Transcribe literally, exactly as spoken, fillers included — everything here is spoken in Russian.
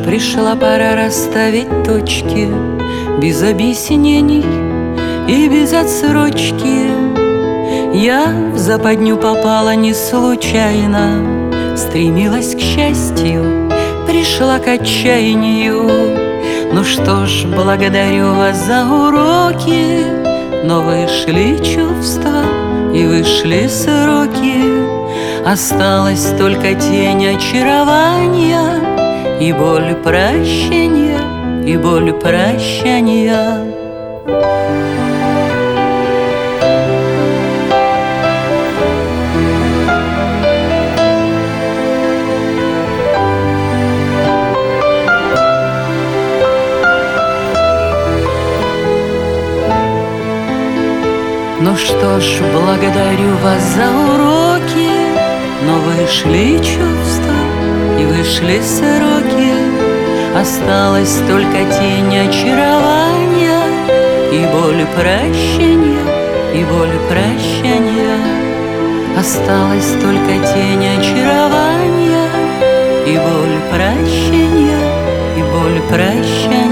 пришла пора расставить точки, без объяснений и без отсрочки. Я в западню попала не случайно, стремилась к счастью, пришла к отчаянию. Ну что ж, благодарю вас за уроки, но вышли чувства и вышли сроки. Осталась только тень очарования и боль прощания, и боль прощания. Ну что ж, благодарю вас за уроки, но вышли чувства и вышли сроки. Осталась только тень очарования и боль прощания, и боль прощания. Осталась только тень очарования и боль прощания, и боль прощания.